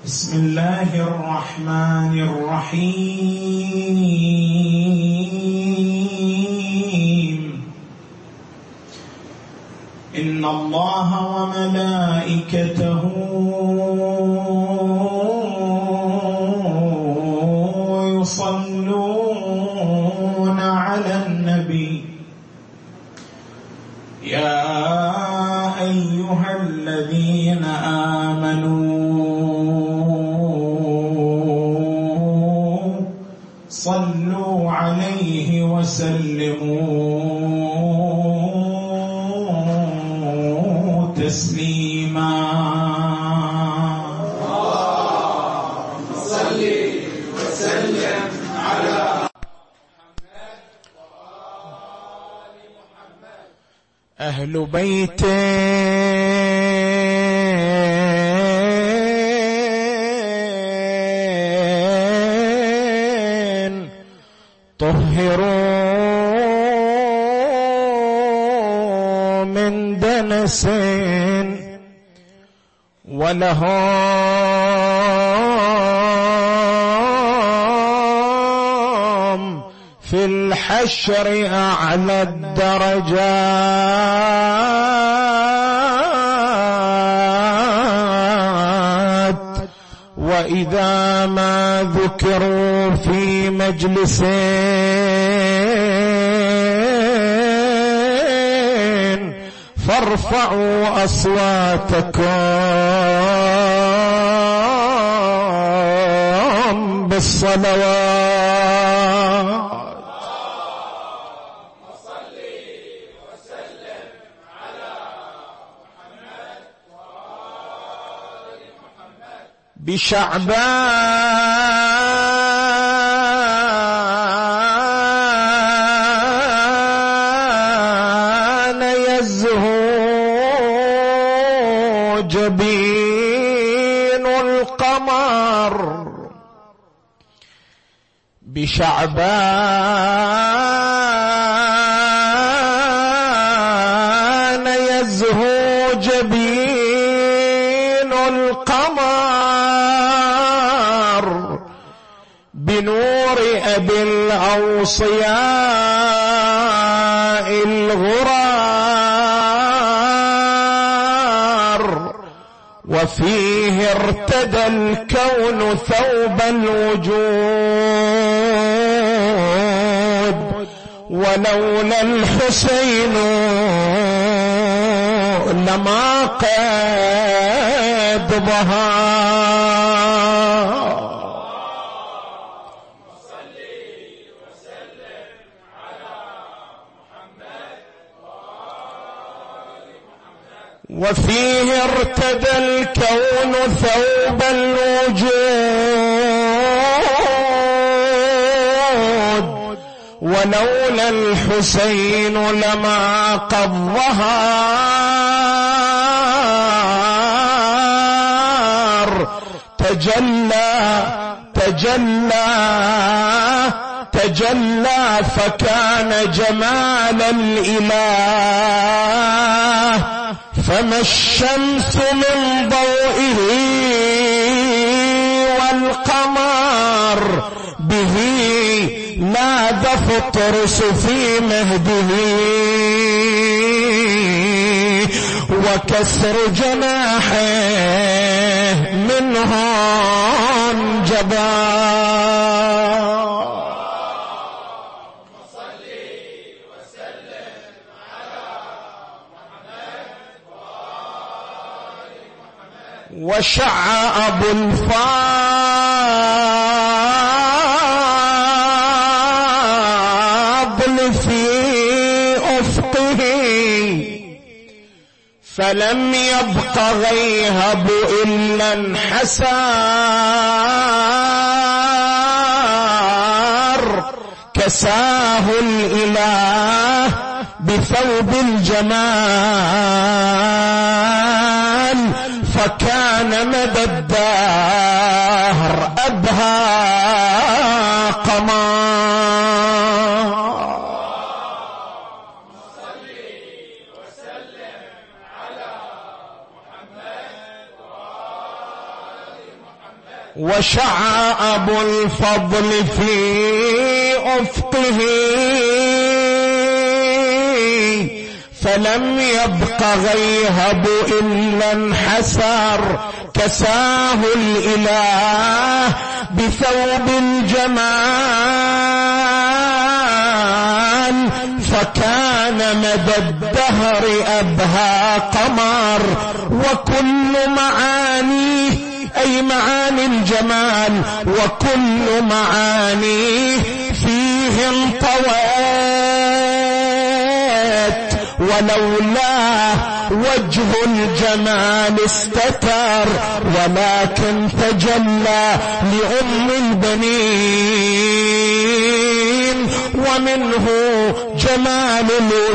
بسم الله الرحمن الرحيم. إن الله وملائكته يصلون على النبي يا أيها الذين آمنوا صلوا عليه وسلموا تسليما. اللهم صل وسلم على محمد وآل محمد. أهل بيته طهروا من دنس ولهم في الحشر أعلى الدرجات. وإذا ما ذكروا في مجلس فارفعوا أصواتكم بالصلوات. صل وسلم على محمد وآل محمد. بشعبان يزهو جبين القمر. بشعبان يزهو جبين القمر بنور أبي الأوصياء الغرار. وفيه ارتدى الكون ثوب الوجود. ولولا الحسين لما قد ظهر. وفيه ارتدى الكون ثوب الوجود. ولولا الحسين لما قد ظهر. تجلى فكان جمال الإله. فما الشمس من ضوئه والقمر به لاذ فطرس في مهده. وكسر جناحه منهم جبار. وشع أبو الفاضل في أفقه فلم يبق غيهب إلا انحسار. كساه الإله بثوب الجمال فكان مدى الدهر أبهى قمار. صل وسلم على محمد وآل محمد. وشع أبو الفضل في أفقه فلم يبق غيهب إلا انحسر كساه الإله بثوب الجمال فكان مدى الدهر أبهى قمر وكل معانيه أي معاني الجمال وكل معانيه فيه انطوت ولولاه وجه الجمال استتر ولكن تجلى لأم البنين ومنه جمال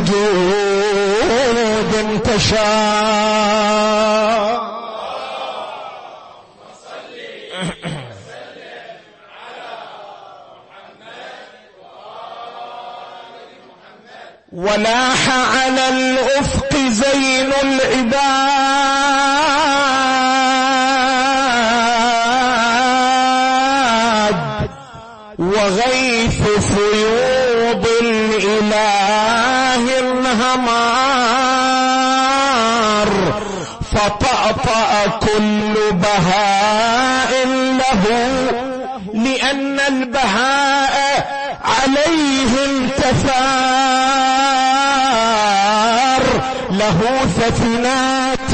الوجود انتشر. ولاح على الأفق زين العباد وغيث فيوض الإله انهمار فطأطأ كل بهاء له لأن البهاء عليه انتثار له ثفنات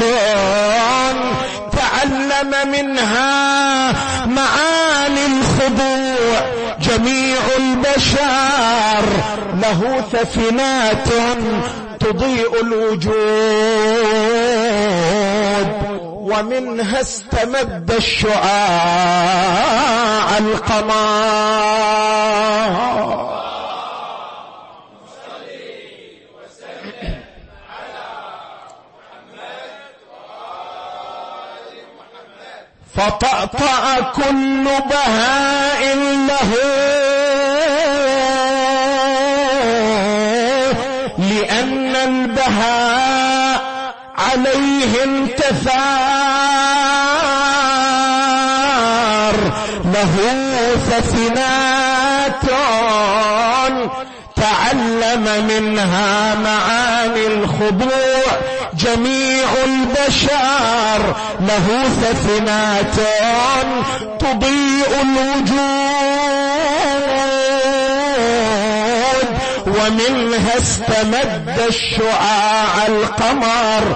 تعلم منها معاني الخضوع جميع البشر له ثفنات تضيء الوجود ومنها استمد الشعاع القمر. فطأطأ كل بهاء له لأن البهاء عليه انتثار له ثفنات تعلم منها معاني الخضوع جميع البشر له ثفنات تضيء الوجود ومنها استمد الشعاع القمر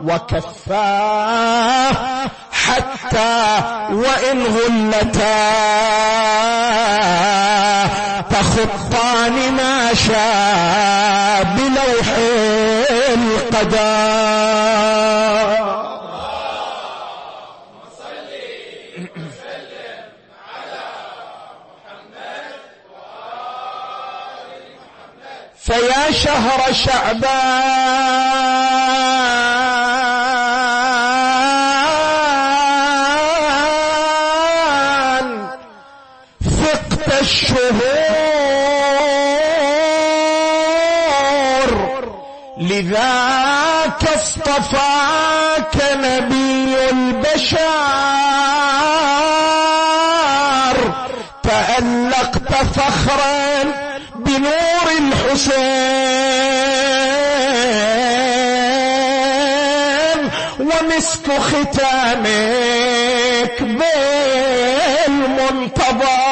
وكفاه حتى وإن غلتا تخطان ما شاء بلوح القدر. فيا شهر شعبان ثقت الشهور لذاك اصطفاك نبي البشر تألقت فخرا بنور الحسين ومسك ختامك بالمنتظر.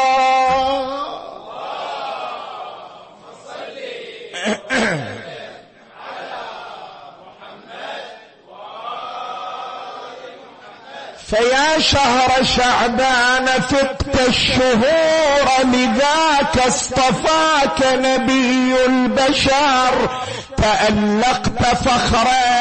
فيا شهر شعبان فقت الشهور لذاك اصطفاك نبي البشر تألقت فخرا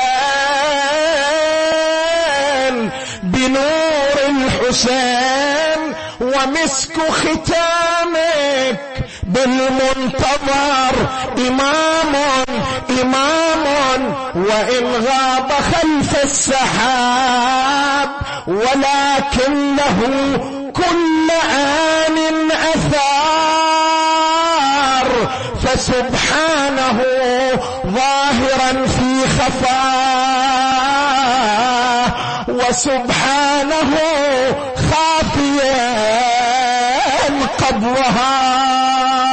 بنور الحسين ومسك ختامك بالمنتظر إمام وإن غاب خلف السحاب ولكن له كل آن أثار فسبحانه ظاهرا في خفاه وسبحانه خافيا قد ظهر.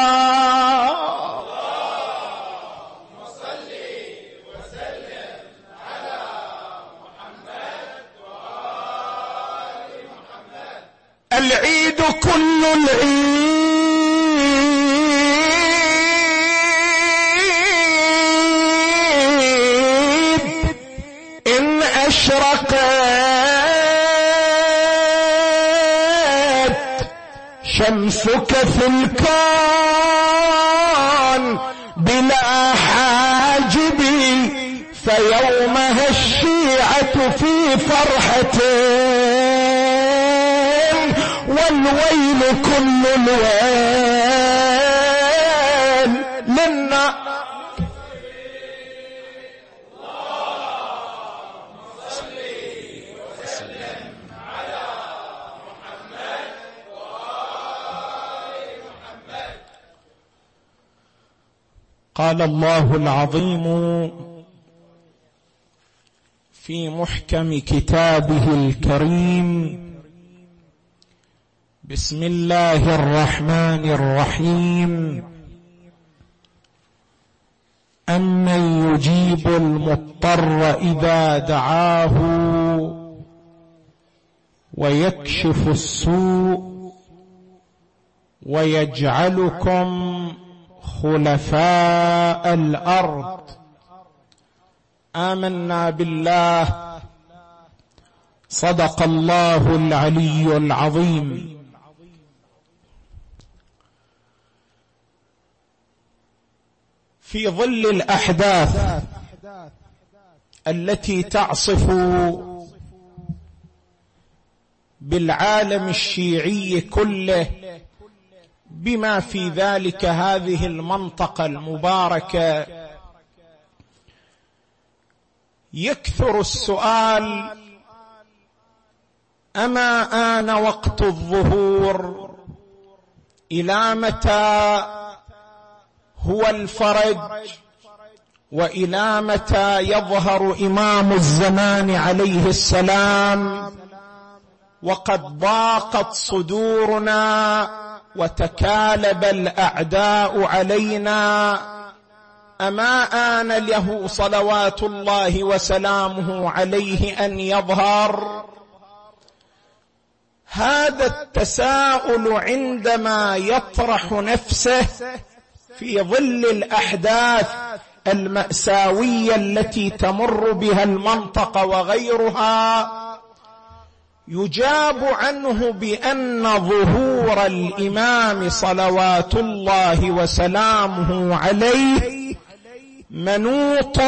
العيد كل العيد إن أشرقت شمسك في الكون بلا حاجب، فيومها الشيعة في فرحة والويل كل الويل لنا. اللهم صل وسلم على محمد وآل محمد. قال الله العظيم في محكم كتابه الكريم: بسم الله الرحمن الرحيم. أمن يجيب المضطر إذا دعاه ويكشف السوء ويجعلكم خلفاء الأرض. آمنا بالله. صدق الله العلي العظيم. في ظل الأحداث التي تعصف بالعالم الشيعي كله، بما في ذلك هذه المنطقة المباركة، يكثر السؤال: أما آن وقت الظهور؟ إلى متى هو الفرج؟ وإلى متى يظهر إمام الزمان عليه السلام؟ وقد ضاقت صدورنا وتكالب الأعداء علينا. أما آن له صلوات الله وسلامه عليه أن يظهر؟ هذا التساؤل عندما يطرح نفسه في ظل الأحداث المأساوية التي تمر بها المنطقة وغيرها، يجاب عنه بأن ظهور الإمام صلوات الله وسلامه عليه منوط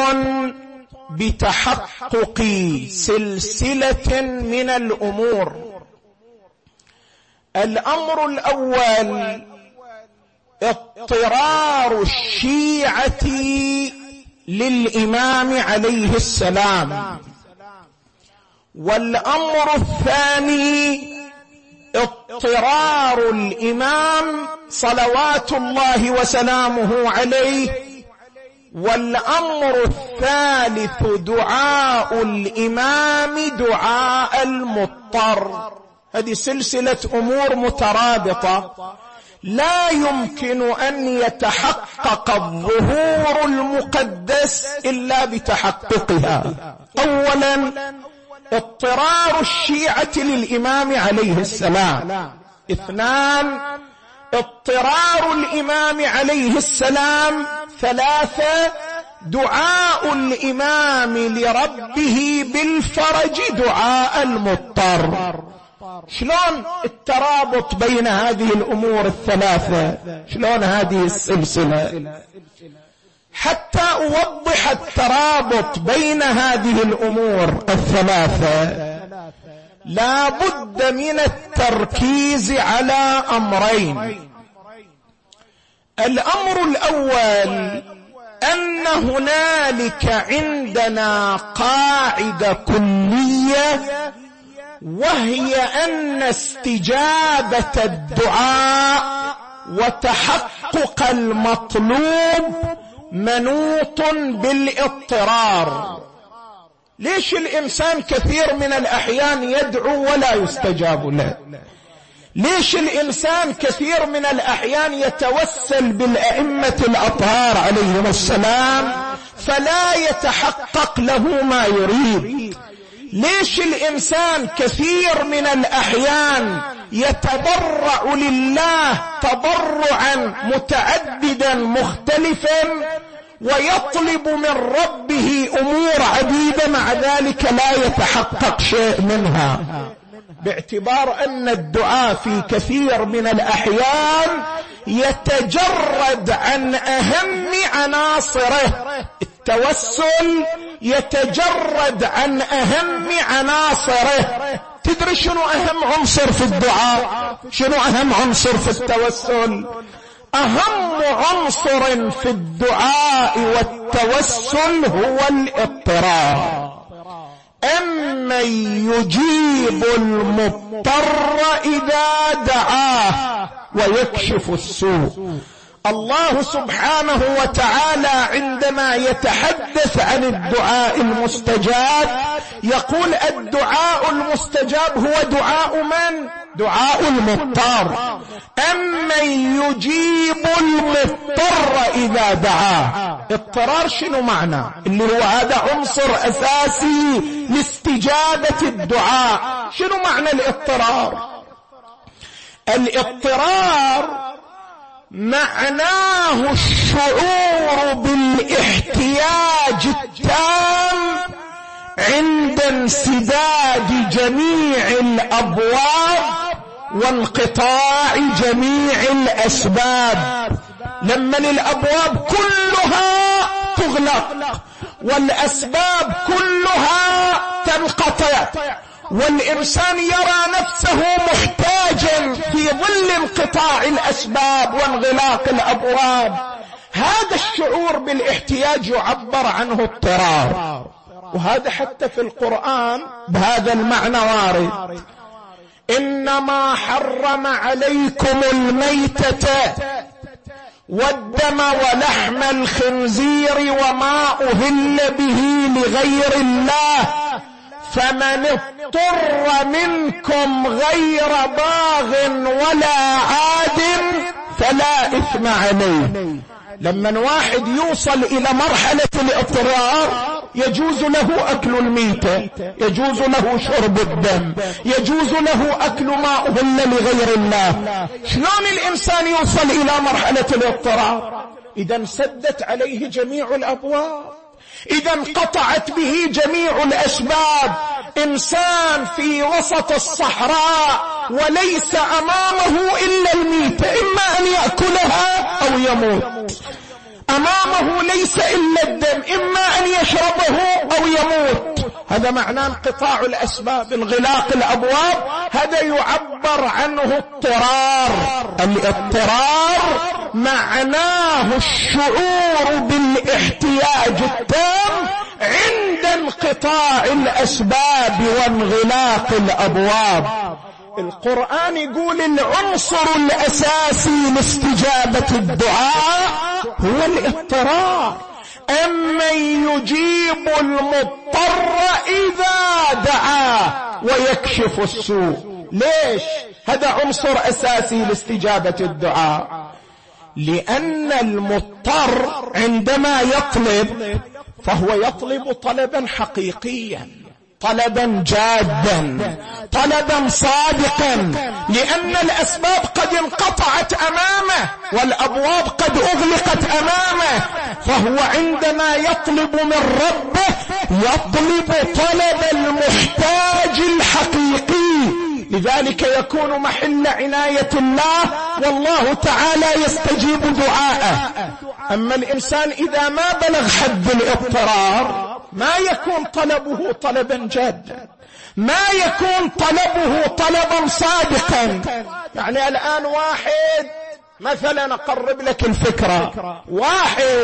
بتحقق سلسلة من الأمور. الأمر الأول: اضطرار الشيعة للإمام عليه السلام. والأمر الثاني: اضطرار الإمام صلوات الله وسلامه عليه. والأمر الثالث: دعاء الإمام دعاء المضطر. هذه سلسلة أمور مترابطة لا يمكن أن يتحقق الظهور المقدس إلا بتحققها. أولا: اضطرار الشيعة للإمام عليه السلام. اثنان: اضطرار الإمام عليه السلام. ثلاثة: دعاء الإمام لربه بالفرج دعاء المضطر. شلون الترابط بين هذه الأمور الثلاثة؟ شلون هذه السلسلة؟ حتى أوضح الترابط بين هذه الأمور الثلاثة لا بد من التركيز على أمرين. الأمر الأول: أن هنالك عندنا قاعدة كلية، وهي أن استجابة الدعاء وتحقق المطلوب منوط بالاضطرار. ليش الإنسان كثير من الأحيان يدعو ولا يستجاب له؟ ليش الإنسان كثير من الأحيان يتوسل بالأئمة الأطهار عليهم السلام فلا يتحقق له ما يريد؟ ليش الإنسان كثير من الأحيان يتضرع لله تضرعا متعددا مختلفا ويطلب من ربه أمور عديدة مع ذلك لا يتحقق شيء منها؟ باعتبار أن الدعاء في كثير من الأحيان يتجرد عن أهم عناصره. التوسل يتجرد عن أهم عناصره. تدري شنو أهم عنصر في الدعاء؟ شنو أهم عنصر في التوسل؟ أهم عنصر في الدعاء والتوسل هو الاضطرار. أمن يجيب المضطر إذا دعاه ويكشف السوء. الله سبحانه وتعالى عندما يتحدث عن الدعاء المستجاب يقول الدعاء المستجاب هو دعاء من؟ دعاء المضطر. أمن يجيب المضطر إذا دعاه. اضطرار شنو معنى؟ اللي هو هذا عنصر أساسي لاستجابة الدعاء. شنو معنى الاضطرار؟ الاضطرار معناه الشعور بالاحتياج التام عند انسداد جميع الأبواب وانقطاع جميع الأسباب. لما الأبواب كلها تغلق والأسباب كلها تنقطع والإنسان يرى نفسه محتاجا في ظل انقطاع الأسباب وانغلاق الأبواب، هذا الشعور بالاحتياج يعبر عنه اضطرار. وهذا حتى في القرآن بهذا المعنى وارد. إنما حرم عليكم الميتة والدم ولحم الخنزير وما أهل به لغير الله فمن اضطر منكم غير باغ ولا عاد فلا إثم عليه. لما واحد يوصل إلى مرحلة الاضطرار يجوز له أكل الميتة، يجوز له شرب الدم، يجوز له أكل ما أهل لغير الله. شلون الإنسان يوصل إلى مرحلة الاضطرار؟ إذا انسدت عليه جميع الأبواب، إذا انقطعت به جميع الأسباب. إنسان في وسط الصحراء وليس أمامه إلا الميتة، إما أن يأكلها أو يموت. أمامه ليس إلا الدم، إما أن يشربه أو يموت. هذا معناه انقطاع الأسباب، انغلاق الأبواب. هذا يعبر عنه اضطرار. الاضطرار معناه الشعور بالاحتياج التام عند انقطاع الأسباب وانغلاق الأبواب. القرآن يقول العنصر الأساسي لاستجابة الدعاء هو الاضطرار. أمن يجيب المضطر إذا دعاه ويكشف السوء. ليش؟ هذا عنصر أساسي لاستجابة الدعاء، لأن المضطر عندما يطلب فهو يطلب طلبا حقيقيا، طلبا جادا، طلبا صادقا، لأن الأسباب قد انقطعت أمامه والأبواب قد أغلقت أمامه. فهو عندما يطلب من ربه يطلب طلب المحتاج الحقيقي، لذلك يكون محل عناية الله، والله تعالى يستجيب دعاءه. أما الإنسان إذا ما بلغ حد الاضطرار ما يكون طلبه طلبا جادا، ما يكون طلبه طلبا صادقا. يعني الآن واحد مثلا أقرب لك الفكرة، واحد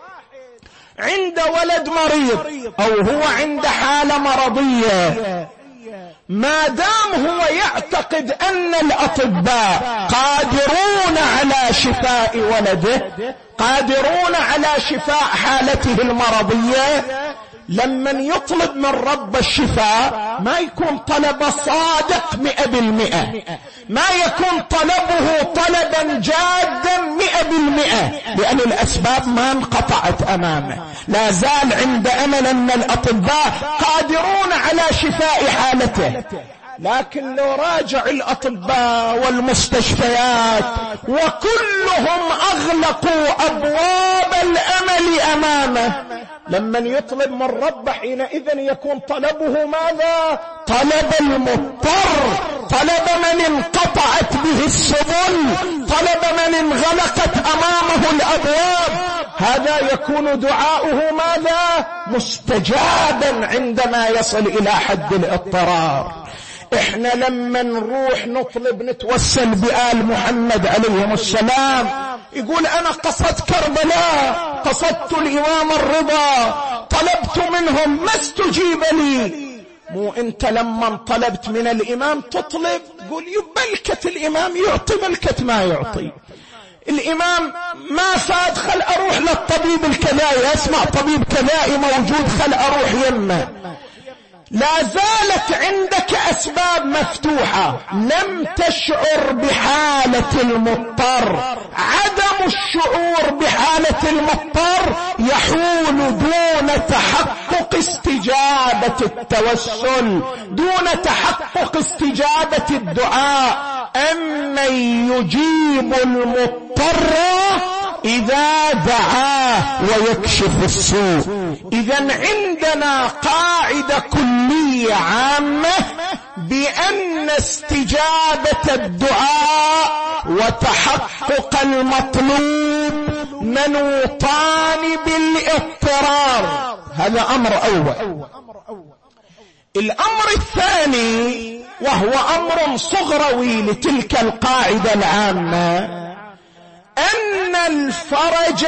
عند ولد مريض أو هو عند حالة مرضية، ما دام هو يعتقد أن الأطباء قادرون على شفاء ولده، قادرون على شفاء حالته المرضية، لمن يطلب من رب الشفاء ما يكون طلب صادق 100%، ما يكون طلبه طلبا جادا 100%، لأن الأسباب ما انقطعت أمامه، لا زال عند أمل أن الأطباء قادرون على شفاء حالته. لكن لو راجع الأطباء والمستشفيات وكلهم أغلقوا أبواب الأمل أمامه، لمن يطلب من رب حينئذ يكون طلبه ماذا؟ طلب المضطر، طلب من انقطعت به السبل، طلب من انغلقت أمامه الأبواب. هذا يكون دعاؤه ماذا؟ مستجابا عندما يصل إلى حد الاضطرار. احنا لما نروح نطلب نتوسل بآل محمد عليهم السلام، يقول انا قصدت كربلاء، قصدت الامام الرضا، طلبت منهم ما استجيب لي. مو انت لما طلبت من الامام تطلب تقول يبلكت الامام يعطي بلكت ما يعطي، الامام ما فاد خل اروح للطبيب الكذائي، اسمع طبيب كذائي موجود خل اروح يمه. لا زالت عندك أسباب مفتوحة، لم تشعر بحالة المضطر. عدم الشعور بحالة المضطر يحول دون تحقق استجابة التوسل، دون تحقق استجابة الدعاء. أمن يجيب المضطر إذا دعاه ويكشف السوء. إذن عندنا قاعدة كلية عامة بأن استجابة الدعاء وتحقق المطلوب منوطان بالاضطرار. هذا أمر أول. الأمر الثاني وهو أمر صغروي لتلك القاعدة العامة، أن الفرج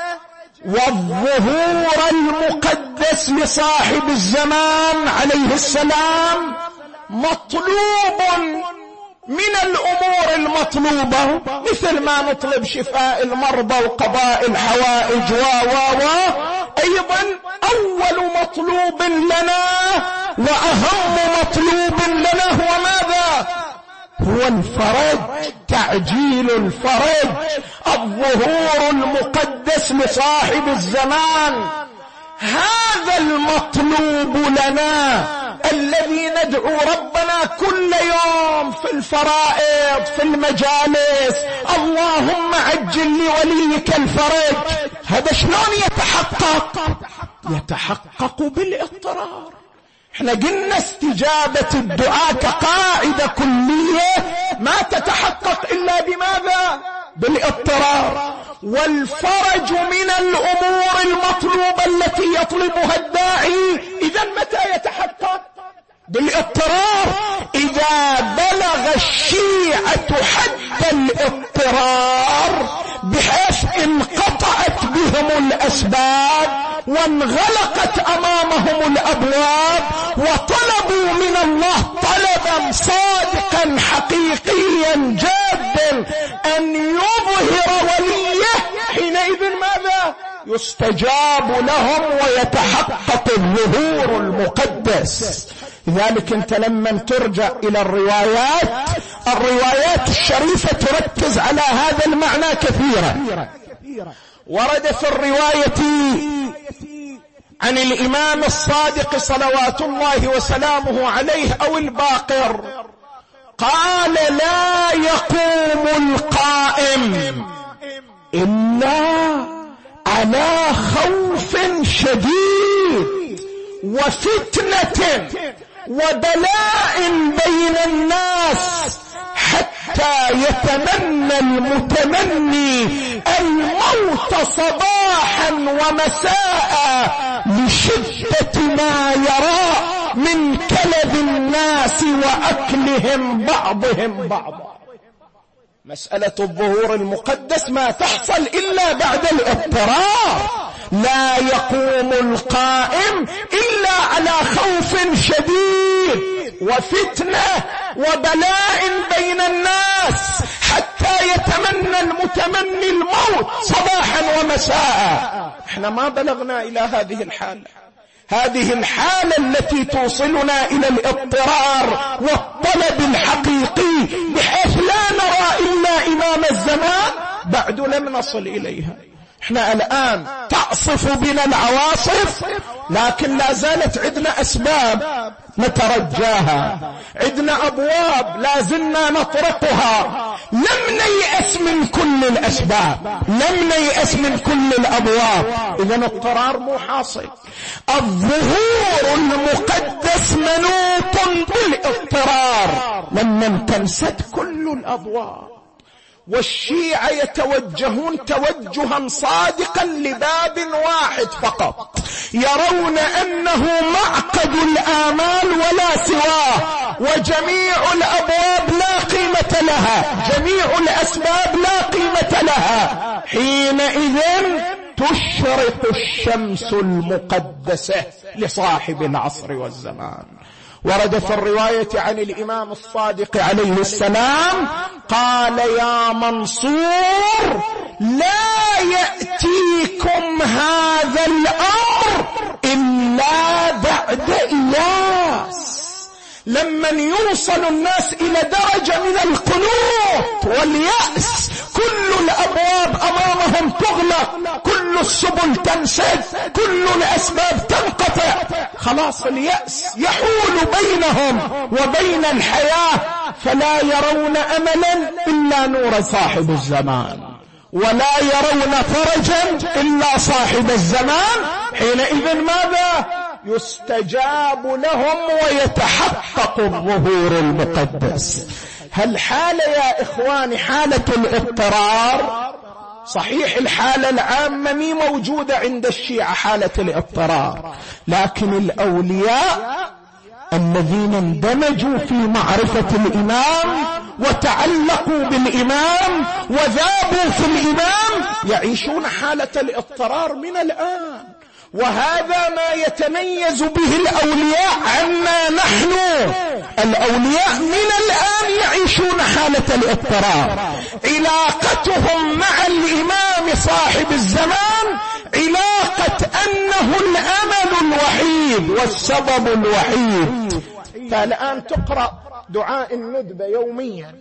والظهور المقدس لصاحب الزمان عليه السلام مطلوب من الأمور المطلوبة، مثل ما نطلب شفاء المرضى وقضاء الحوائج أيضا أول مطلوب لنا وأهم مطلوب لنا هو ماذا؟ هو الفرج، تعجيل الفرج، الظهور المقدس لصاحب الزمان. هذا المطلوب لنا الذي ندعو ربنا كل يوم في الفرائض في المجالس، اللهم عجل لوليك الفرج. هذا شلون يتحقق؟ يتحقق بالاضطرار. احنا قلنا استجابة الدعاء كقاعدة كلية ما تتحقق إلا بماذا؟ بالاضطرار. والفرج من الأمور المطلوبة التي يطلبها الداعي، إذن متى يتحقق؟ بالاضطرار. إذا بلغ الشيعة حد الاضطرار بحيث انقطعت بهم الأسباب وانغلقت أمامهم الأبواب وطلبوا من الله طلبا صادقا حقيقيا جادا أن يظهر وليه، حينئذ ماذا؟ يستجاب لهم ويتحقق الظهور المقدس. لذلك انت لما ترجع إلى الروايات الشريفة تركز على هذا المعنى كثيرا. ورد في الرواية عن الإمام الصادق صلوات الله وسلامه عليه أو الباقر قال: لا يقوم القائم إلا على خوف شديد وفتنة وبلاء بين الناس حتى يتمنى المتمني الموت صباحا ومساء لشدة ما يرى من كلب الناس وأكلهم بعضهم بعضا. مسألة الظهور المقدس ما تحصل إلا بعد الاضطرار. لا يقوم القائم إلا على خوف شديد وفتنة وبلاء بين الناس حتى يتمنى المتمني الموت صباحا ومساء. احنا ما بلغنا إلى هذه الحالة. هذه الحالة التي توصلنا إلى الاضطرار والطلب الحقيقي بحيث لا نرى إلا إمام الزمان، بعد لم نصل إليها. احنا الآن تعصف بنا العواصف، لكن لا زالت عندنا أسباب نترجاها، عندنا أبواب لا زلنا نطرقها، لم نيأس من كل الأسباب، لم نيأس من كل الأبواب. إذن اضطرار مو حاصل. الظهور المقدس منوط بالاضطرار لمن تنسد كل الأبواب. والشيعة يتوجهون توجها صادقا لباب واحد فقط، يرون أنه معقد الآمال ولا سواه، وجميع الأبواب لا قيمة لها، جميع الأسباب لا قيمة لها. حينئذ تشرق الشمس المقدسة لصاحب العصر والزمان. ورد في الرواية عن الإمام الصادق عليه السلام قال: يا منصور، لا يأتيكم هذا الأمر إلا بعد إياس. لمن يوصل الناس إلى درجة من القنوط واليأس، كل الأبواب أمامهم تغلق، كل السبل تنسد، كل الأسباب تنقطع، خلاص اليأس يحول بينهم وبين الحياة، فلا يرون أملا إلا نور صاحب الزمان، ولا يرون فرجا إلا صاحب الزمان. حينئذ ماذا؟ يستجاب لهم ويتحقق الظهور المقدس. هل حالة يا إخواني حالة الاضطرار؟ صحيح الحالة العامة مي موجودة عند الشيعة حالة الاضطرار، لكن الأولياء الذين اندمجوا في معرفة الإمام وتعلقوا بالإمام وذابوا في الإمام يعيشون حالة الاضطرار من الآن. وهذا ما يتميز به الأولياء عنا نحن. الأولياء من الآن يعيشون حالة الاضطرار. علاقتهم مع الإمام صاحب الزمان علاقة أنه الأمل الوحيد والسبب الوحيد. فالآن تقرأ دعاء الندبة يوميا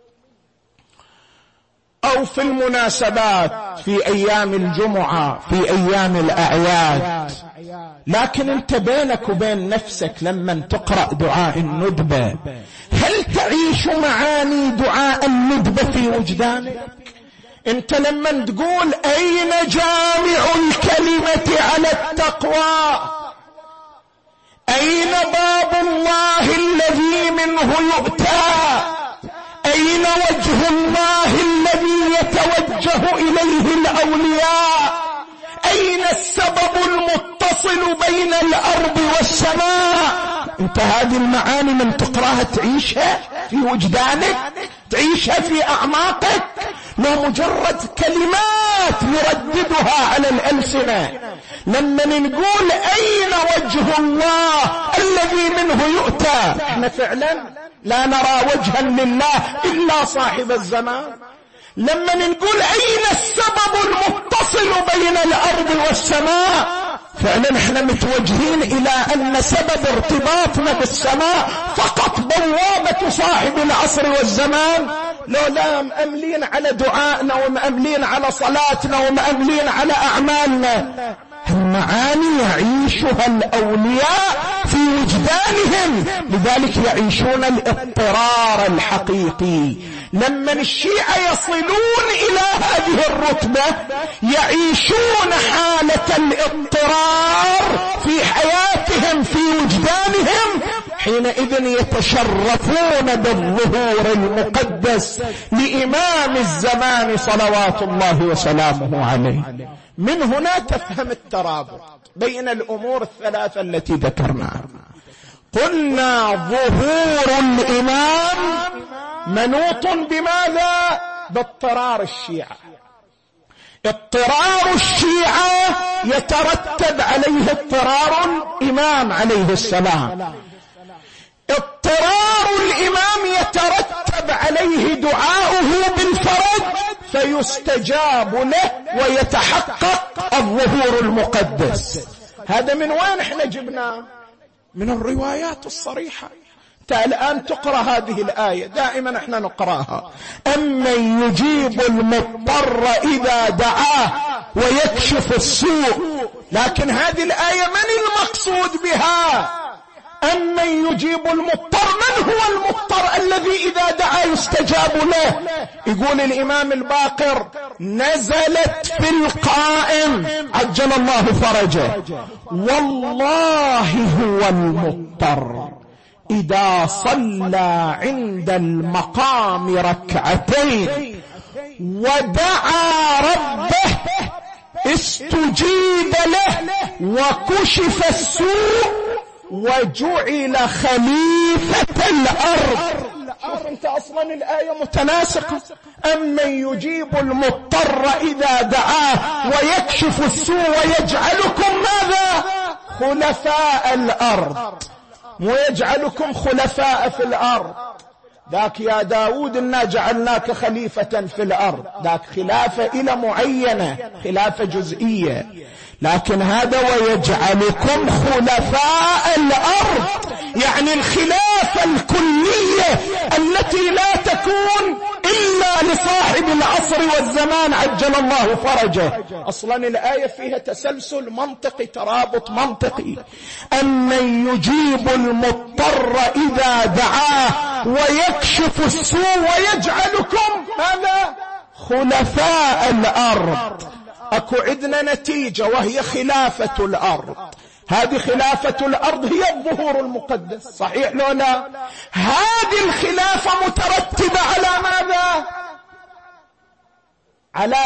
أو في المناسبات، في أيام الجمعة، في أيام الأعياد، لكن أنت بينك وبين نفسك لما تقرأ دعاء الندبة هل تعيش معاني دعاء الندبة في وجدانك؟ أنت لما تقول أين جامع الكلمة على التقوى، أين باب الله الذي منه يؤتى، أين وجه الله الذي يتوجه إليه الأولياء، أين السبب المتصل بين الأرض والسماء؟ أنت هذه المعاني من تقرأها تعيشها في وجدانك، تعيشها في أعماقك، لا مجرد كلمات نرددها على الألسنة. لما نقول أين وجه الله الذي منه يؤتى، احنا فعلا لا نرى وجها لله إلا صاحب الزمان. لما نقول أين السبب المتصل بين الأرض والسماء، فعلا احنا متوجهين إلى أن سبب ارتباطنا بالسماء فقط بوابة صاحب العصر والزمان. لو لا مأملين على دعائنا ومأملين على صلاتنا ومأملين على أعمالنا. المعاني يعيشها الأولياء في وجدانهم، لذلك يعيشون الاضطرار الحقيقي. لما الشيعة يصلون إلى هذه الرتبة يعيشون حالة الاضطرار في حياتهم في وجدانهم، حينئذ يتشرفون بالظهور المقدس لإمام الزمان صلوات الله وسلامه عليه. من هنا تفهم الترابط بين الأمور الثلاثة التي ذكرناها. قلنا ظهور الإمام منوط بماذا؟ باضطرار الشيعة. اضطرار الشيعة يترتب عليه اضطرار الإمام عليه السلام. اضطرار الإمام يترتب عليه دعاؤه بالفرج فيستجاب له ويتحقق الظهور المقدس. هذا من وين احنا جبناه؟ من الروايات الصريحة. الآن تقرأ هذه الآية، دائما احنا نقرأها: أمن يجيب المضطر إذا دعاه ويكشف السوء. لكن هذه الآية من المقصود بها؟ أمن يجيب المضطر، من هو المضطر الذي إذا دعا يستجاب له؟ يقول الإمام الباقر: نزلت في القائم عجل الله فرجه: والله هو المضطر إذا صلى عند المقام ركعتين ودعا ربه استجيب له وكشف السوء وجعل خليفة الأرض. شوف انت اصلا الآية متناسقة: أمن يجيب المضطر إذا دعاه ويكشف السوء ويجعلكم ماذا؟ خلفاء الأرض. ويجعلكم خلفاء في الأرض. ذاك يا داود إنا جعلناك خليفة في الأرض، ذاك خلافة إلى معينة، خلافة جزئية. لكن هذا ويجعلكم خلفاء الأرض، يعني الخلافة الكلية التي لا تكون إلا لصاحب العصر والزمان عجل الله فرجه. أصلا الآية فيها تسلسل منطقي، ترابط منطقي. أمن يجيب المضطر إذا دعاه ويكشف السوء ويجعلكم ماذا؟ خلفاء الأرض. أكو عندنا نتيجة وهي خلافة الأرض. هذه خلافة الأرض هي الظهور المقدس، صحيح لو لا؟ هذه الخلافة مترتبة على ماذا؟ على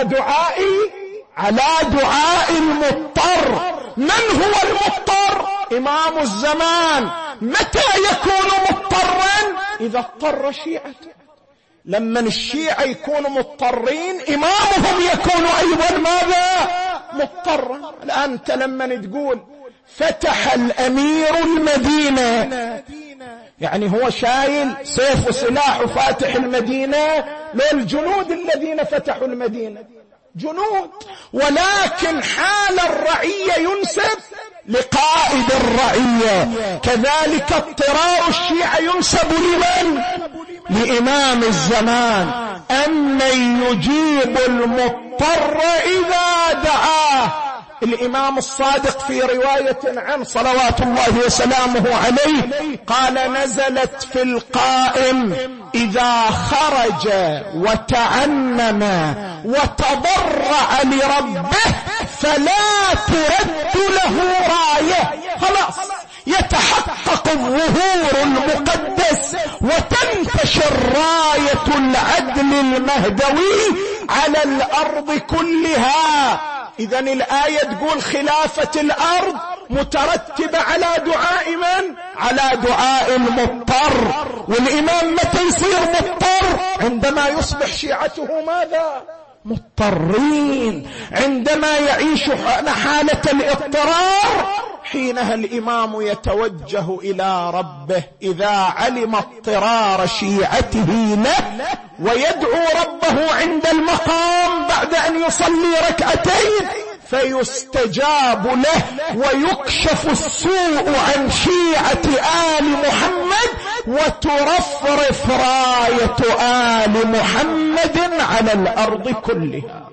دعاء المضطر. من هو المضطر؟ إمام الزمان. متى يكون مضطرا؟ إذا اضطر شيعته. لما الشيعة يكونوا مضطرين إمامهم يكون أيضا ماذا؟ مضطرا. الآن أنت لما تقول فتح الأمير المدينة، يعني هو شايل سيف وسلاح وفاتح المدينة، للجنود الذين فتحوا المدينة جنود، ولكن حال الرعية ينسب لقائد الرعية. كذلك اضطرار الشيعة ينسب لمن؟ لإمام الزمان. أمن يجيب المضطر إذا دعاه. الإمام الصادق في رواية عنه صلوات الله وسلامه عليه قال: نزلت في القائم إذا خرج وتعنم وتضرع لربه فلا ترد له راية. خلاص يتحقق الظهور المقدس وتنتشر راية العدل المهدوي على الأرض كلها. إذن الآية تقول خلافة الأرض مترتبة على دعاء من؟ على دعاء المضطر. والإمام متى يصير مضطر؟ عندما يصبح شيعته ماذا؟ مضطرين. عندما يعيش حالة الاضطرار حينها الإمام يتوجه إلى ربه إذا علم اضطرار شيعته له، ويدعو ربه عند المقام بعد أن يصلي ركعتين فيستجاب له ويكشف السوء عن شيعة آل محمد وترفرف راية آل محمد على الأرض كلها.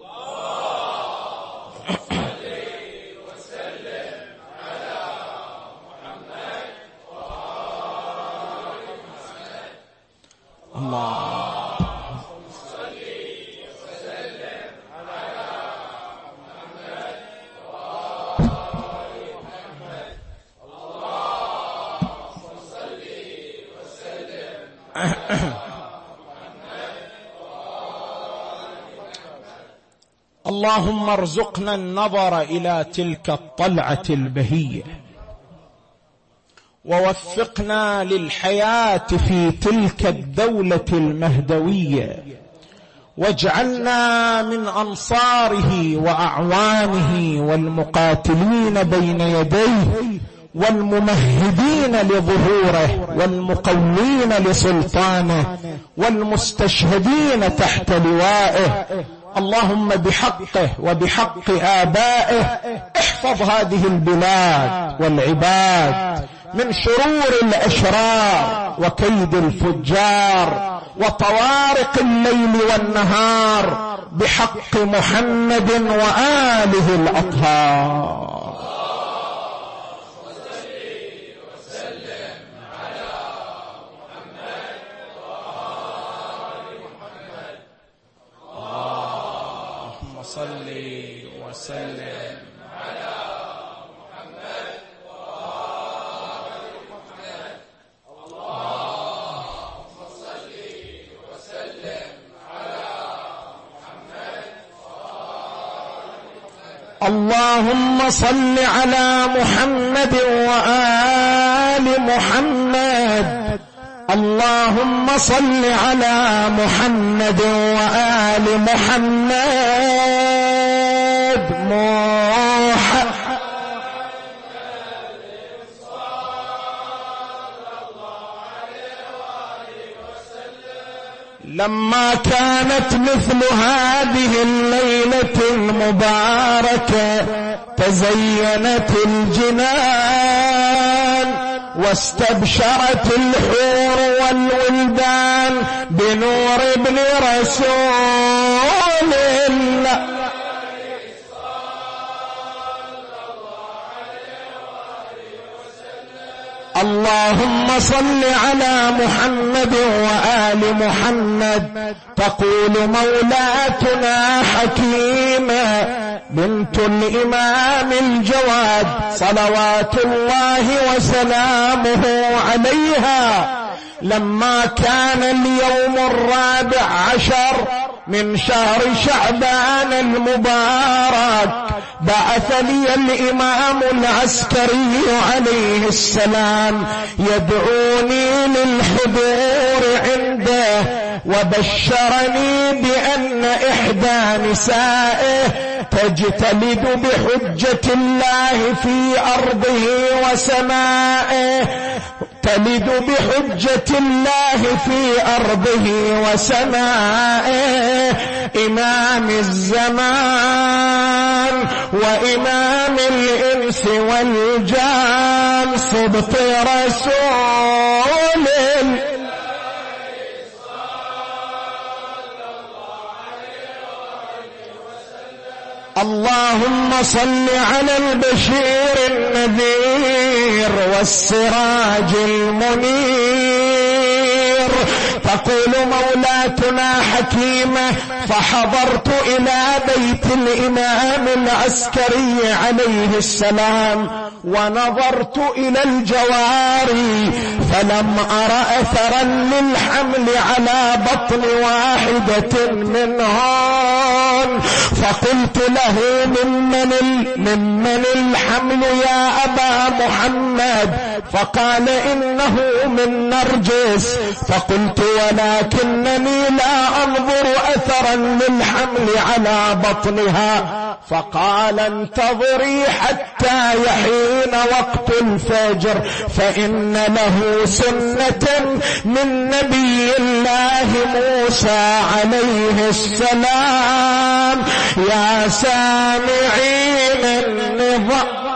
الله صل وسلم على محمد وآل محمد. اللهم صل وسلم على محمد وآل محمد. اللهم ارزقنا النظر إلى تلك الطلعة البهية، ووفقنا للحياة في تلك الدولة المهدوية، واجعلنا من أنصاره وأعوانه والمقاتلين بين يديه والممهدين لظهوره والمقوين لسلطانه والمستشهدين تحت لوائه. اللهم بحقه وبحق آبائه احفظ هذه البلاد والعباد من شرور الأشرار وكيد الفجار وطوارق الليل والنهار بحق محمد وآله الأطهار. صل وسلم على محمد وآل محمد. اللهم صل وسلم على محمد وآل محمد. اللهم صل على محمد وآل محمد. اللهم صل على محمد وآل محمد. لما كانت مثل هذه الليلة المباركة تزينت الجنان واستبشرت الحور والولدان بنور ابن رسول الله. اللهم صل على محمد وآل محمد. تقول مولاتنا حكيمة بنت الإمام الجواد صلوات الله وسلامه عليها: لما كان اليوم 14 من شهر شعبان المبارك بعث لي الإمام العسكري عليه السلام يدعوني للحضور عنده، وبشرني بأن إحدى نسائه تجتلد بحجة الله في أرضه وسمائه، تلد بحجة الله في أرضه وسمائه، إمام الزمان وإمام الإنس والجان، صبط رسول اللهم صل على البشير النذير والسراج المنير. تقول مولاتنا حكيمة: فحضرت إلى بيت الإمام العسكري عليه السلام ونظرت إلى الجواري فلم أر أثرا للحمل على بطن واحدة منهن، فقلت له: ممن الحمل يا أبا محمد؟ فقال: إنه من نرجس. فقلت: ولكنني لا أنظر أثرا للحمل على بطنها. فقال: انتظري حتى يحين وقت الفجر، فإن له سنة من نبي الله موسى عليه السلام. يا سامعين النظام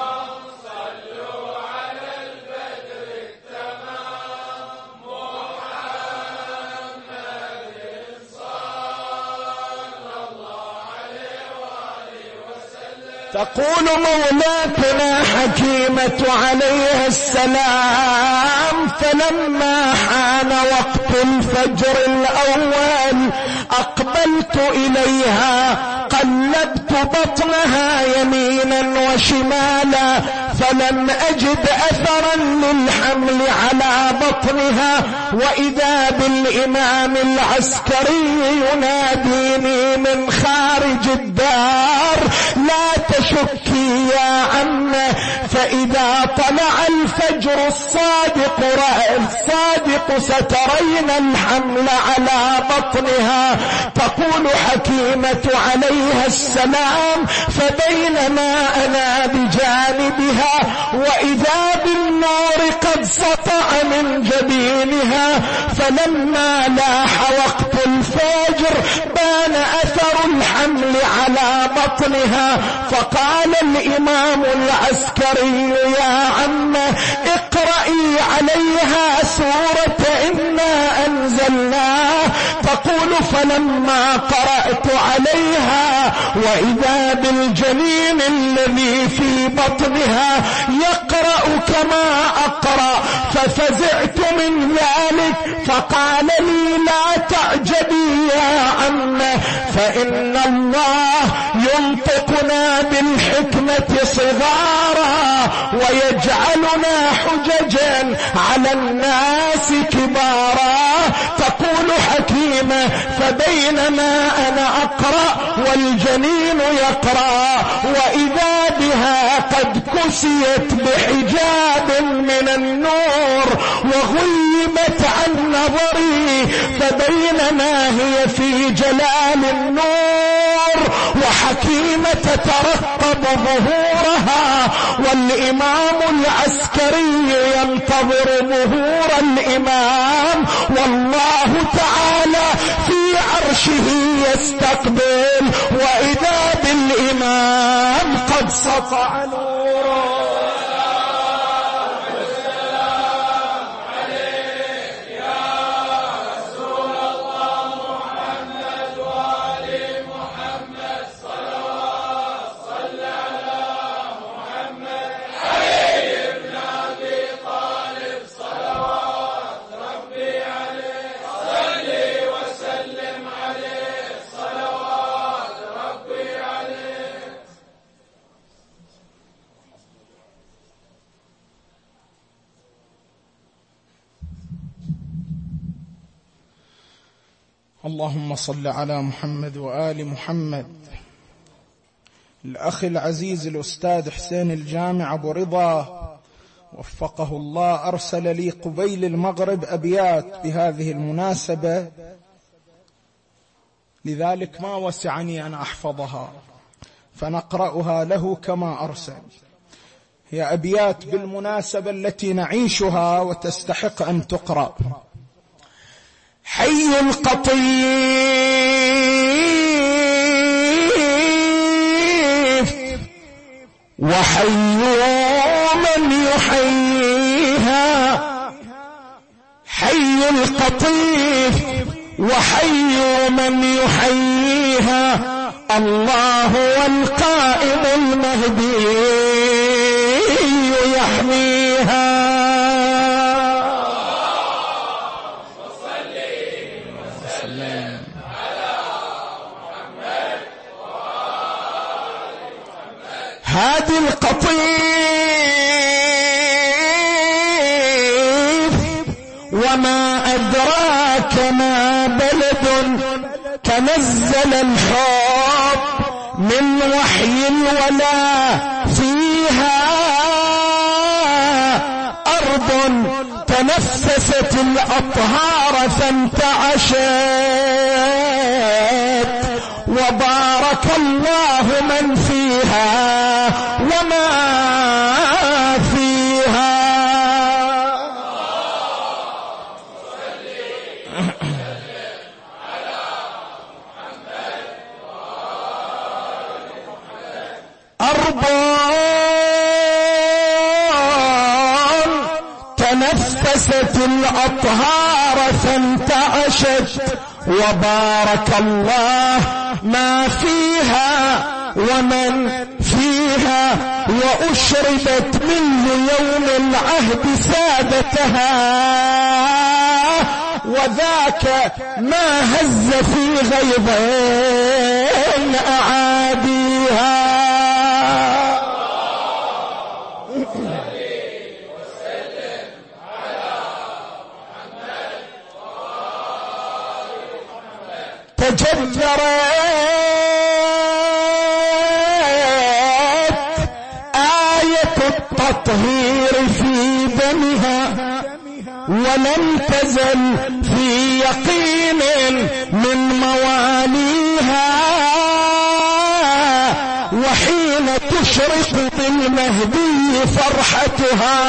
تقول مولاتنا حكيمة عليه السلام: فلما حان وقت الفجر الأول أقبلت إليها، قلبت بطنها يمينا وشمالا فلم أجد أثرا للحمل على بطنها، وإذا بالإمام العسكري يناديني من خارج الدار: لا تشكي يا عمه، فإذا طلع الفجر الصادق سترين الحمل على بطنها. تقول حكيمة عليها السلام: فبينما أنا بجانبها وإذا بالنور قد سطع من جبينها، فلما لاح وقت الفجر بان أثر على بطنها. فقال الإمام العسكري يا عمه اقرأي عليها سورة إنا أنزلناه. تقول فلما قرأت عليها وإذا بالجنين الذي في بطنها يقرأ كما أقرأ ففزعت من ذلك. فقال لي لا تعجبي يا عمه فإن الله ينطقنا بالحكمة صغارا ويجعلنا حججا على الناس كبارا. تقول حكيمة فبينما أنا أقرأ والجنين يقرأ وإذا بها قد كسيت بحجاب من النور وغيبت عن نظري. فبينما هي في جلال النور وحكيمة تترقب ظهورها والإمام العسكري ينتظر ظهور الإمام والله تعالى في عرشه يستقبل وإذا بالإمام قد سطع نوره. اللهم صل على محمد وآل محمد. الأخ العزيز الأستاذ حسين الجامع أبو رضا وفقه الله أرسل لي قبيل المغرب أبيات بهذه المناسبة، لذلك ما وسعني أن أحفظها فنقرأها له كما أرسل. هي أبيات بالمناسبة التي نعيشها وتستحق أن تقرأ. حي القطيف وحي من يحييها. حي القطيف وحي من يحييها الله والقائم المهدي يحميها. هذه القطيف وما أدراك ما بلد تنزل الحب من وحي الولا فيها أرض تنفست الأطهار فانتعشت وبارك الله من فيها وما فيها. أرض تنفست الأطهار فانتعشت وبارك الله ما فيها ومن فيها وأشربت منذ يوم العهد سادتها وذاك ما هز في غيظ أعاديها. تجذرت آية التطهير في دمها ولم تزل في يقين من مواليها وحين تشرق بالمهدي فرحتها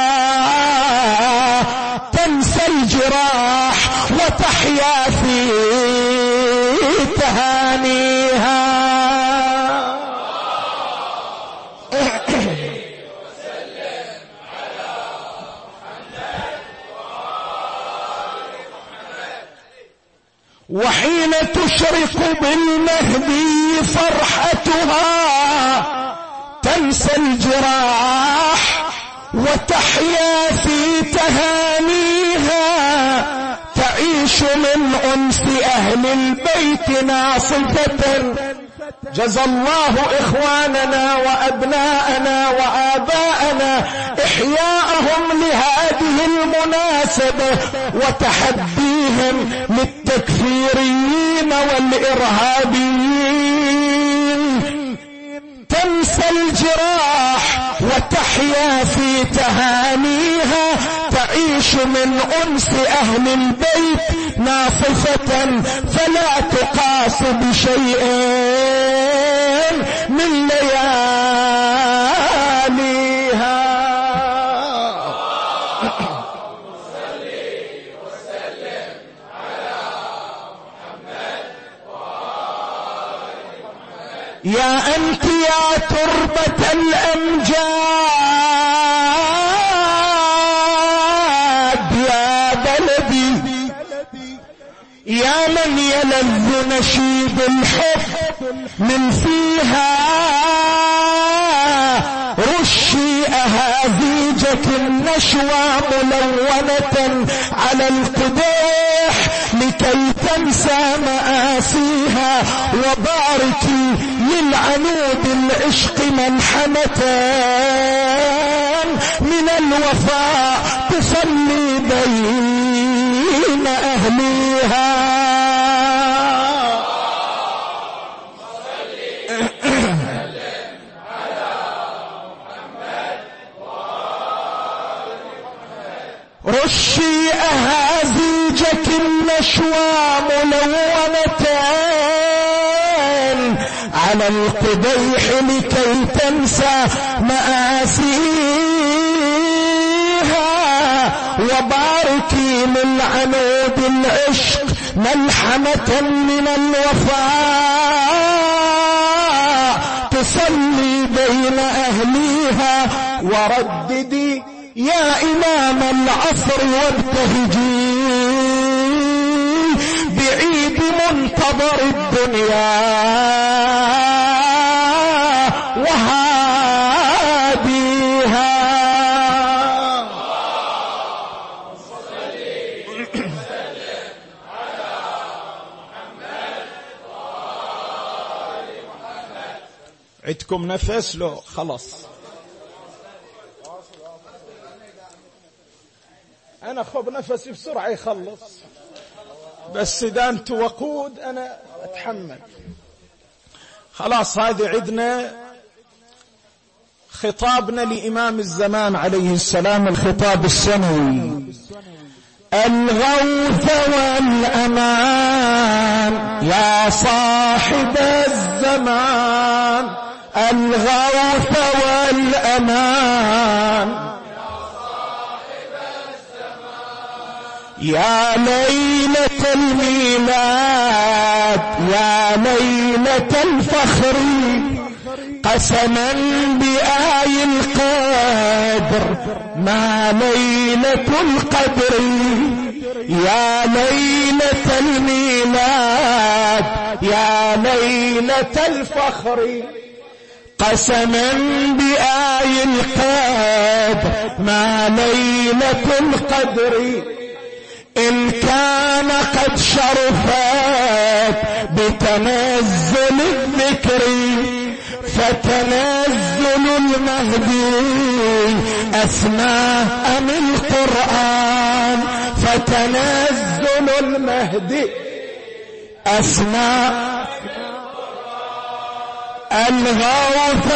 تنسى الجراح وتحيا في تهانيها. وحين تشرق بالمهدي فرحتها تنسى الجراح وتحيا في تهانيها، تعيش من أنس أهل البيت ناصفة. جزى الله إخواننا وأبناءنا وآباءنا إحياءهم لهذه المناسبة وتحديهم للتكفيريين والإرهابيين. تنسى الجراح وتحيا في تهانيها، تعيش من أنس أهل البيت ناصفة، فلا تقاس بشيء من لياليها. يا أنت يا تربة الأمجاد يا بلدي، يا من يلذ نشيد الحب من فيها، رشي أهازيجك النشوى ملونة على القدوح لكي تنسى مآسيها، وباركي للعنود العشق ملحمة من الوفاء تصلي بين أهليها. رشي أهازيجك النشوى ملونة على القبيح لكي تنسى مآسيها، وباركي للعنود العشق ملحمة من الوفاء تصلي بين أهليها، ورددي يا إمام العصر وابتهجي بعيد منتظر الدنيا وهاديها. عدكم نفس له خلاص، أنا خب نفسي بسرعة يخلص، بس إذا أنت وقود أنا أتحمل. خلاص هذه عدنا خطابنا لإمام الزمان عليه السلام، الخطاب السنوي. الغوث والأمان يا صاحب الزمان، الغوث والأمان يا ليلة الميلاد يا ليلة الفخر، قسما بآي القدر ما ليلة القدر، يا ليلة الميلاد يا ليلة الفخر، قسما بآي القدر ما ليلة القدر، إن كان قد شرفت بتنزل الذكر، فتنزل المهدي أسمى أم القرآن، فتنزل المهدي أسمى الغوث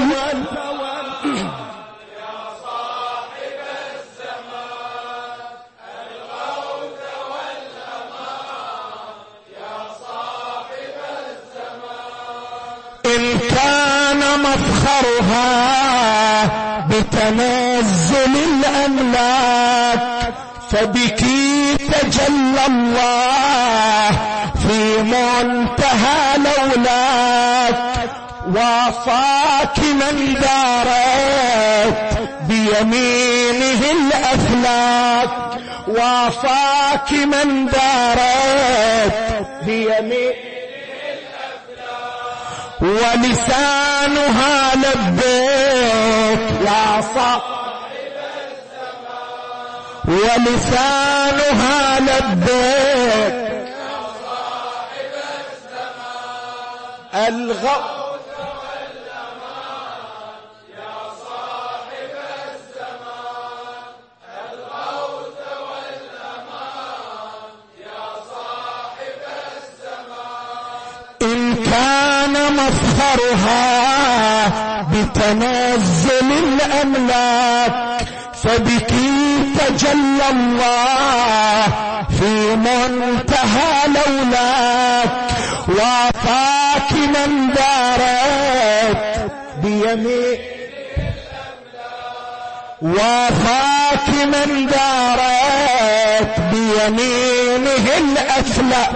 إن كان مفخرها بتنزل الأملاك، فبك تجلى الله في منتهى لولاك، وصاك من دارت بيمينه الأفلاك، وافاك من دارت بيمين ولسانها لبيك يا صاحب الزمان ولسانها لبيك يا صاحب الزمان الغوث والأمان يا صاحب الزمان الغوث والأمان يا صاحب الزمان إن كان مفخرها بتنزل الأملاك فبك تجلى الله في منتهى لولاك وافاك من دارت بيمين وافاك من دارت بيمينه الأفلى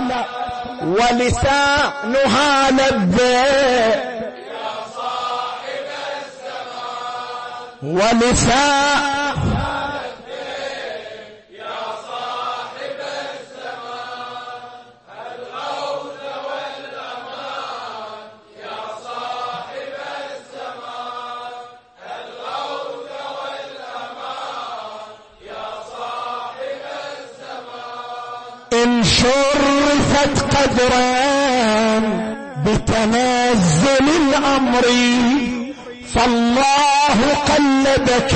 ولسانها لبيك يا صاحب الزمان ولسانها لبيك يا صاحب الزمان الغوث والأمان يا صاحب الزمان الغوث والأمان يا صاحب الزمان إن شرفت قدرا بتنزل الأمر فالله قلدك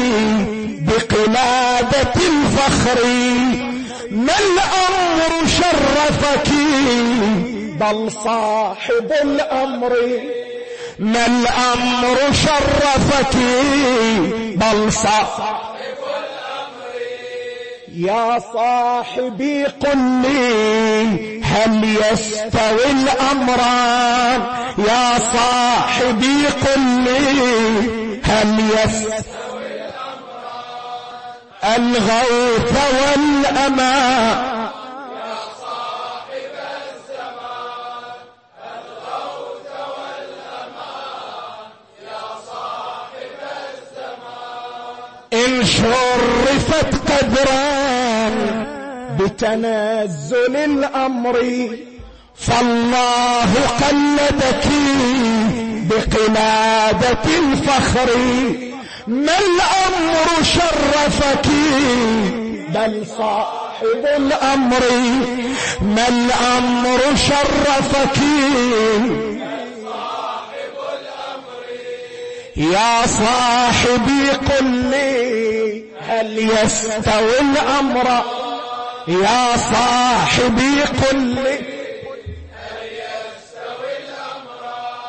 بقلادة الفخر ما الأمر شرفك بل صاحب الأمر ما الأمر شرفك بل صاحب يا صاحبي قل لي هل يستوي الأمران يا صاحبي قل لي هل يستوي الأمران الغوث والأمان يا صاحب الزمان الغوث والأمان يا صاحب الزمان إن شرفت قدرا بتنزل الأمر فالله قلدك بقلادة الفخر ما الأمر شرفك بل صاحب الأمر ما الأمر شرفك صاحب الأمر يا صاحبي قل لي هل يستوي الأمر يا صاحبي قل لي هل يستوي الأمر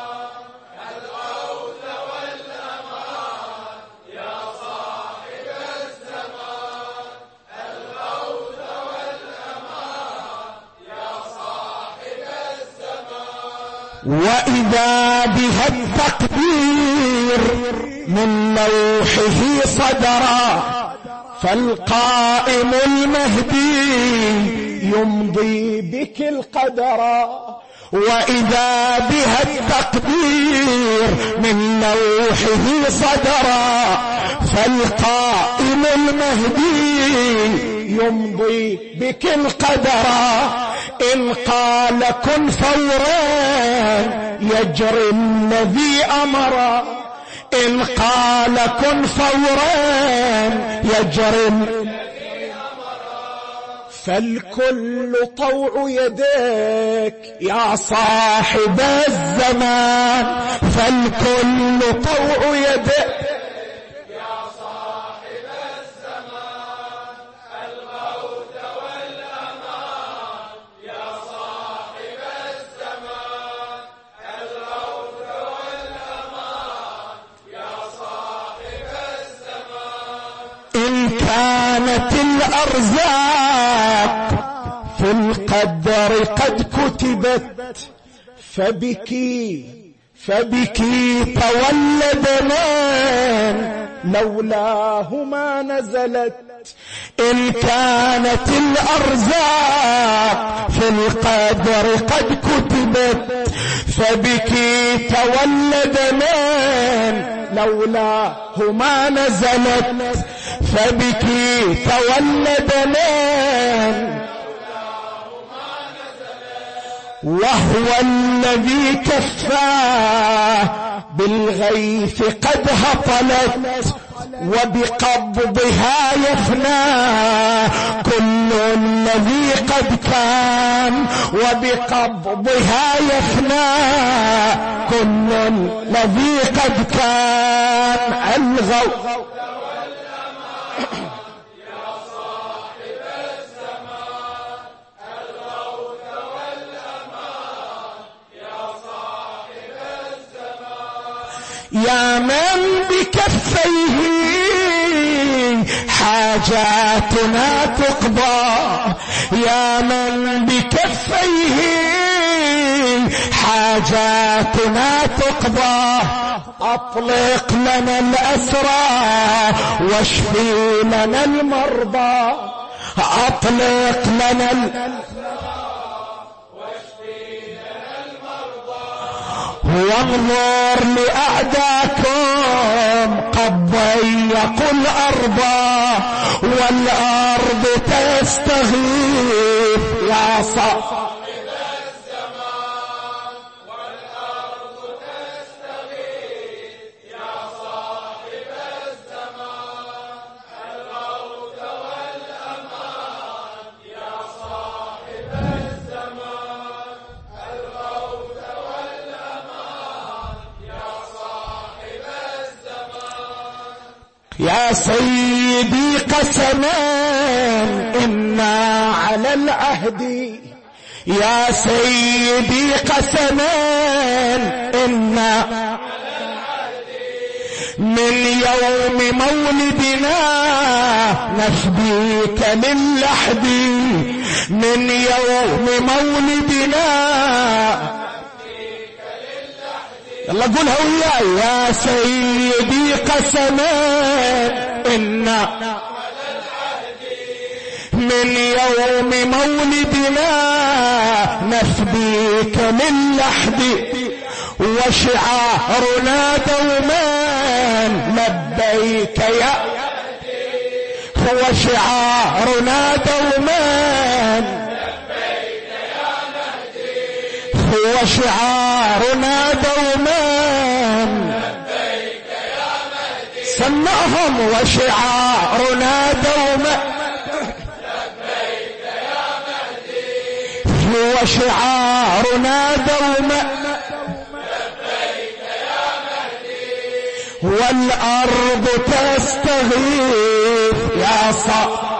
الغوث والأمان يا صاحب الزمان الغوث والأمان يا صاحب الزمان وإذا بها التقدير من لوحه صدرا فالقائم المهدي يمضي بك القدر وإذا بها التقدير من لوحه صدرا فالقائم المهدي يمضي بك القدر إن قال كن فورا يجري الذي أمر إن قال كن فورا يجري الذي أمر فالكل طوع يديك يا صاحب الزمان فالكل طوع يديك يا صاحب الزمان الغوث والأمان يا صاحب الزمان الغوث والأمان يا صاحب الزمان إن كانت الأرزاق في القدر قد كتبت فبكي تولد من لولاه ما نزلت إن كانت الأرزاق في القدر قد كتبت فبكي تولد من لولاه ما نزلت فبكي تولد زمان وهو الذي كفاه بالغيث قد هطلت وبقبضها يفنى كل الذي قد كان وبقبضها يفنى كل الذي قد كان الغوث يا من بكفيه حاجاتنا تقضى يا من بكفيه حاجاتنا تقضى أطلق لنا الأسرى واشفي لنا المرضى أطلق لنا وانظر لأعداكم قد ضيقوا الأرض والأرض تستغيث يا صاحب الزمان والأرض تستغيث يا صاحب الزمان الغوث والأمان يا صاحب الزمان الغوث يا سيدي قسما إنا على العهد يا سيدي قسما إنا من يوم مولدنا نفديك للحد من يوم مولدنا يلا قولها وياي يا سيدي قسما إنا من يوم مولدنا نفديك للحد وشعارنا دوما لبيك يا وشعارنا دوما هو شعارنا دوما لبيك يا مهدي سمعهم وشعارنا دوما لبيك يا مهدي هو شعارنا دوما لبيك يا مهدي والأرض تستغيث يا صاحب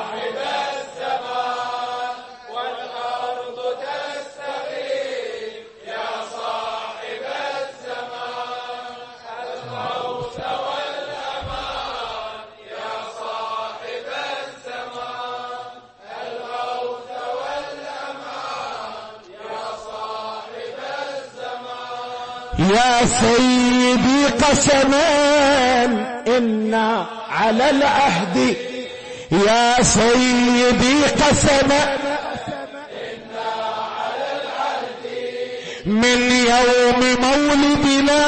يا سيدي قسما إنا على العهد يا سيدي قسما إنا على العهد من يوم مولدنا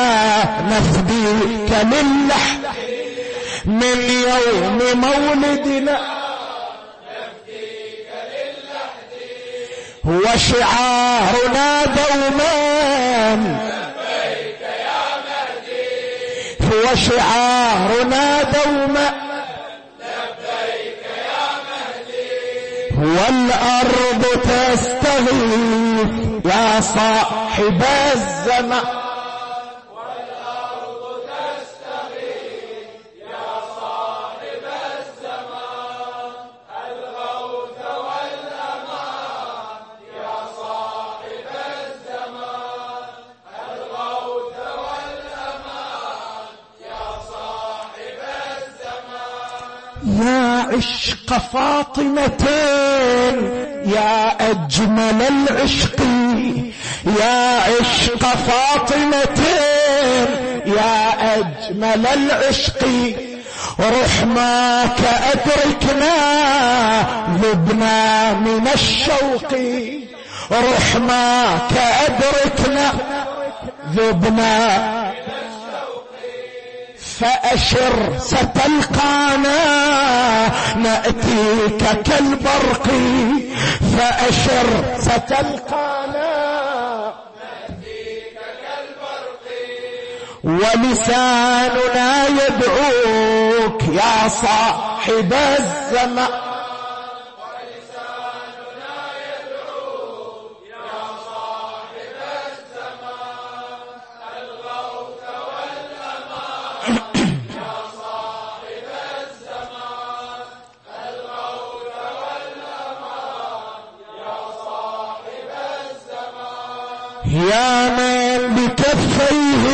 نفديك للحد من يوم مولدنا نفديك للحد وشعارنا دوما وشعارنا دوما لبيك يا مهدي والأرض تستغيث يا صاحب الزمان والأرض تستغيث يا صاحب الزمان الغوث والأمان يا صاحب الزمان الغوث والأمان يا عشق فاطمتين يا أجمل العشق يا عشق فاطمتين يا أجمل العشق رحماك أدركنا ذبنا من الشوق رحماك أدركنا ذبنا فأشر ستلقانا نأتيك كالبرق، فأشر ستلقانا نأتيك كالبرق، ولساننا يدعوك يا صاحب الزمان، يا من بكفيه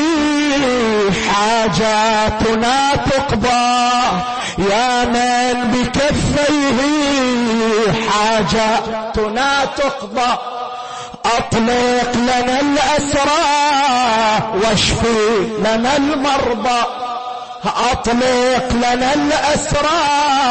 حاجاتنا تقضى، يا من بكفيه حاجاتنا تقضى، أطلق لنا الأسرى واشفي لنا المرضى، أطلق لنا الأسرى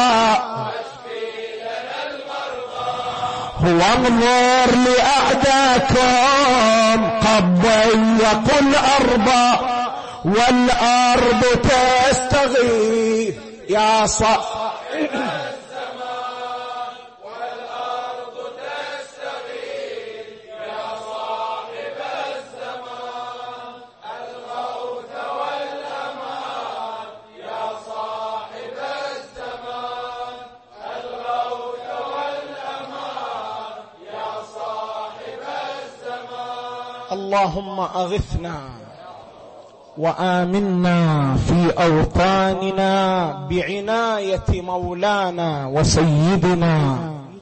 وانظر لأعداكم قد ضيقوا الأرض، والأرض تستغيث يا صاحب الزمان، والأرض تستغيث يا صاحب الزمان، الغوث والأمان يا صاحب الزمان، الغوث والأمان يا صاحب الزمان. اللهم أغثنا وآمنا في أوطاننا بعناية مولانا وسيدنا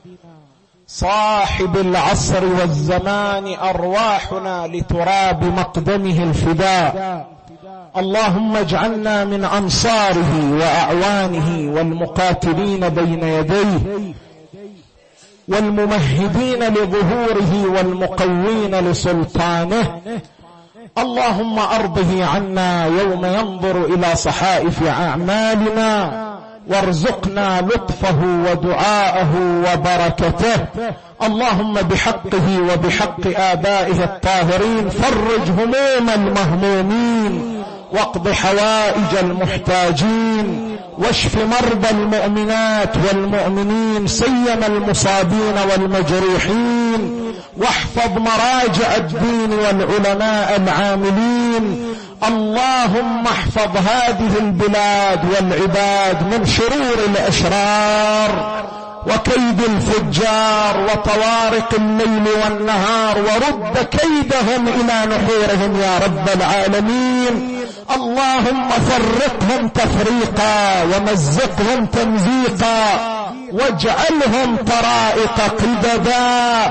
صاحب العصر والزمان، أرواحنا لتراب مقدمه الفداء. اللهم اجعلنا من أنصاره وأعوانه والمقاتلين بين يديه والممهدين لظهوره والمقوين لسلطانه. اللهم أرضه عنا يوم ينظر إلى صحائف أعمالنا، وارزقنا لطفه ودعاءه وبركته. اللهم بحقه وبحق آبائه الطاهرين فرج هموم المهمومين، واقض حوائج المحتاجين، واشف مرضى المؤمنات والمؤمنين سيما المصابين والمجروحين، واحفظ مراجع الدين والعلماء العاملين. اللهم احفظ هذه البلاد والعباد من شرور الأشرار وكيد الفجار وطوارق الليل والنهار، ورد كيدهم إلى نحورهم يا رب العالمين. اللهم فرقهم تفريقا ومزقهم تمزيقا، واجعلهم طرائق قددا.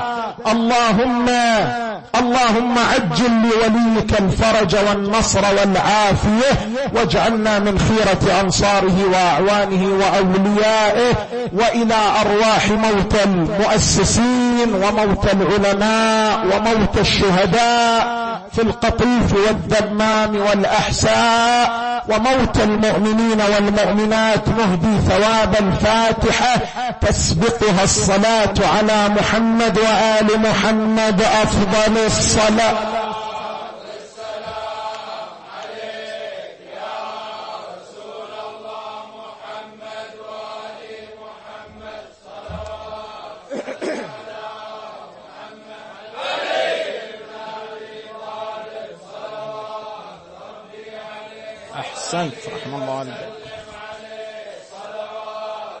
اللهم عجل لوليك الفرج والنصر والعافية، واجعلنا من خيرة أنصاره وأعوانه وأوليائه. وإلى أرواح موتى المؤسسين وموتى العلماء وموتى الشهداء في القطيف والدمام والأحساء وموتى المؤمنين والمؤمنات نهدي ثواب الفاتحة تسبقها الصلاة على محمد وآل محمد. أفضل الصلاة. أحسنت رحمه الله عليك.